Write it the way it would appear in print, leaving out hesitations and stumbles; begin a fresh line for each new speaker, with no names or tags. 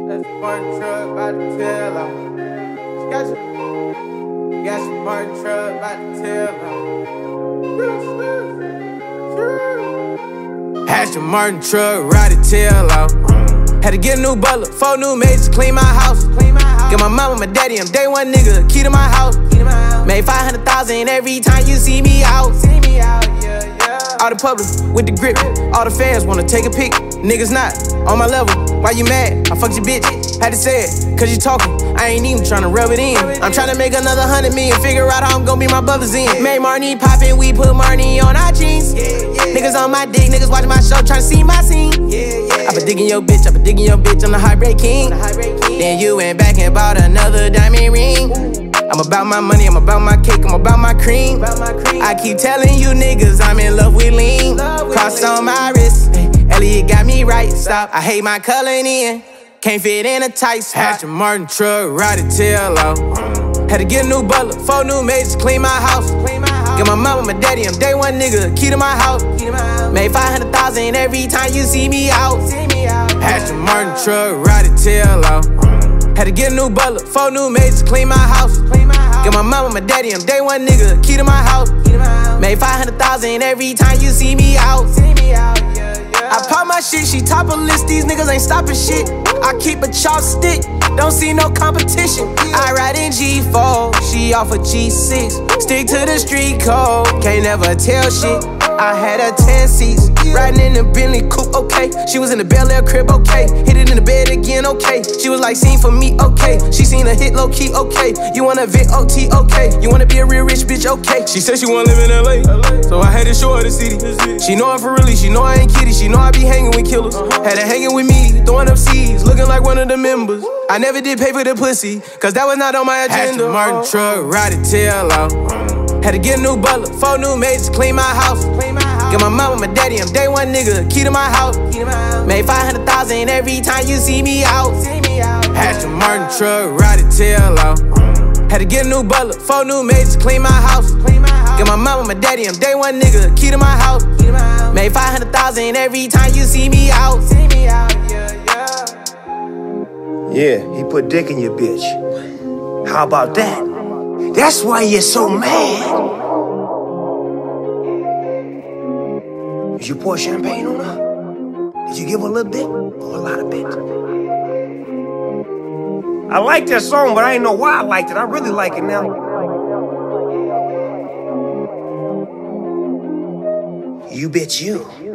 That's Martin truck about to tail out. Got your Martin truck about to tail out. Had your Martin truck ride the tail out. Had to get a new butler, 4 new maids to clean my house. Get my mama, my daddy, I'm day one nigga, key to my house. Made 500,000 every time you see me out. All the public with the grip, all the fans wanna take a pic. Niggas not on my level, why you mad? I fucked your bitch, had to say it, cause you talking. I ain't even tryna rub it in. I'm tryna make another 100 million, figure out how I'm gon' be my brothers in. Made Marnie poppin', we put Marnie on our jeans. Niggas on my dick, niggas watching my show, tryna see my scene. I been digging your bitch, I'm the heartbreak king. Then you went back and bought another diamond ring. I'm about my money, I'm about my cake, I'm about my cream. I keep telling you niggas I'm in love with lean. Cross on my wrist, Elliot got me right, stop. I hate my coloring in, can't fit in a tight spot. Had your Martin truck, ride the tail out. Had to get a new butler, 4 new maids to clean my house. Get my mama, my daddy, I'm day one nigga, key to my house. Made 500,000 every time you see me out. Had your Martin truck, ride the tail out. Had to get a new butler, 4 new maids to clean my house. Get my mama, my daddy, I'm day one nigga, key to my house. Made 500,000 every time you see me out. I pop my shit, she top a list, these niggas ain't stopping shit. I keep a chopstick, don't see no competition. I ride in G4, she off a G6. Stick to the street code, can't never tell shit. I had her 10 seats, riding in the Bentley coupe, okay. She was in the Bel Air crib, okay. Hit it in the bed again, okay. She was like, scene for me, okay. She seen a hit low key, okay. You wanna vent OT, okay. You wanna be a real rich bitch, okay. She said she wanna live in LA, so I had to show her the city. She know I'm for really, she know I ain't kidding. She know I be hanging with killers. Had her hanging with me, throwing up seeds, looking like one of the members. I never did pay for the pussy, cause that was not on my agenda. Had your Martin truck, ride the tail out. Had to get a new butler, 4 new maids to clean my house. Get my mama, my daddy, I'm day one nigga, key to my house. Made 500,000 every time you see me out. Had your Martin truck, ride the tail out. Had to get a new butler, 4 new maids to clean my house. Get my mama, my daddy, I'm day one nigga, key to my house. Made 500,000 every time you see me out.
Yeah, he put dick in your bitch. How about that? That's why you're so mad. Did you pour champagne on her? Did you give her a little bit or a lot of bit? I like that song, but I didn't know why I liked it. I really like it now. You bitch you.